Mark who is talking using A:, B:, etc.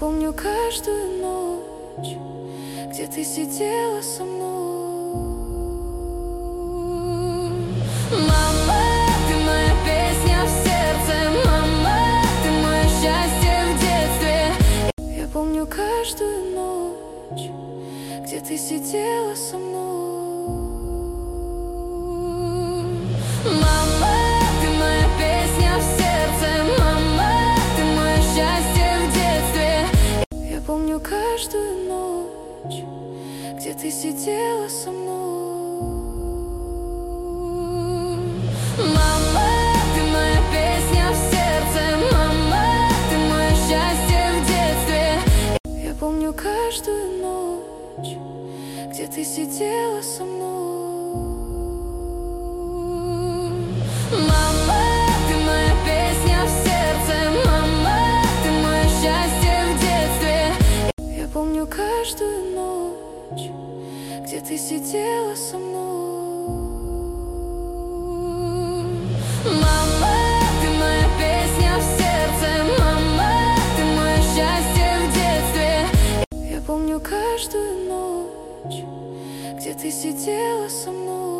A: помню каждую ночь, где ты сидела со мной. Мама, ты моя песня в сердце, мама, ты мое счастье в детстве. Я помню каждую ночь, где ты сидела со мной. Мама, ты моя песня в сердце, мама, ты мое счастье в детстве. Я помню каждую ночь, где ты сидела со мной. Мама, ты моя песня в сердце, мама, ты мое счастье в детстве. Я помню каждую ночь, где ты сидела со мной. Мама, ты моя песня в сердце, мама, ты мое счастье в детстве. Я помню каждую ночь, где ты сидела со мной. Мама, ты моя песня в сердце, мама, ты мое счастье в детстве. Я помню каждую ночь, где ты сидела со мной.